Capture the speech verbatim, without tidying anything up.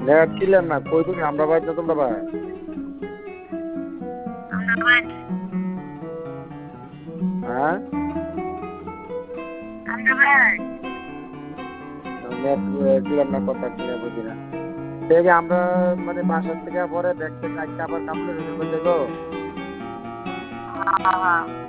Net clear না, কই তুমি? আমরা বাইর না তোমরা বাইর? আমরা বাইর। হ্যাঁ? আমরা বাইর। নেট ক্লিয়ার না, কথা ক্লিয়ার বুঝি না। থেকে আমরা মানে বাসার থেকে পরে ব্যাগ থেকে আইসা আবার কাপড়ের রুমের মধ্যে গো। হ্যাঁ হ্যাঁ